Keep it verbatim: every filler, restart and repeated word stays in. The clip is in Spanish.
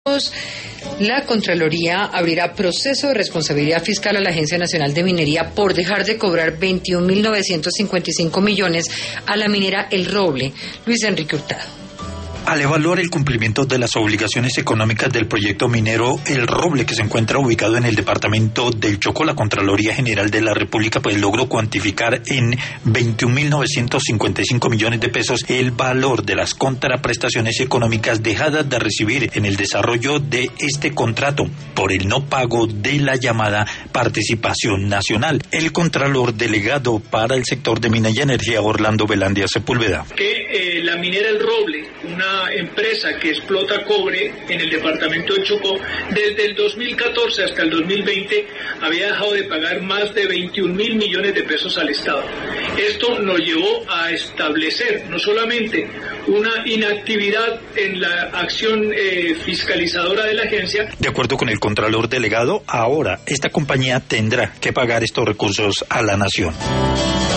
La Contraloría abrirá proceso de responsabilidad fiscal a la Agencia Nacional de Minería por dejar de cobrar veintiún mil novecientos cincuenta y cinco millones a la minera El Roble. Luis Enrique Hurtado. Al evaluar el cumplimiento de las obligaciones económicas del proyecto minero El Roble, que se encuentra ubicado en el departamento del Chocó, la Contraloría General de la República pues logró cuantificar en veintiún mil novecientos cincuenta y cinco millones de pesos el valor de las contraprestaciones económicas dejadas de recibir en el desarrollo de este contrato por el no pago de la llamada participación nacional. El Contralor Delegado para el sector de Minas y Energía, Orlando Velandia Sepúlveda. Que eh, la minera El Roble, una empresa que explota cobre en el departamento de Chocó, desde el dos mil catorce hasta el dos mil veinte había dejado de pagar más de veintiún mil millones de pesos al Estado. Esto nos llevó a establecer no solamente una inactividad en la acción eh, fiscalizadora de la agencia. De acuerdo con el Contralor Delegado, ahora esta compañía tendrá que pagar estos recursos a la nación.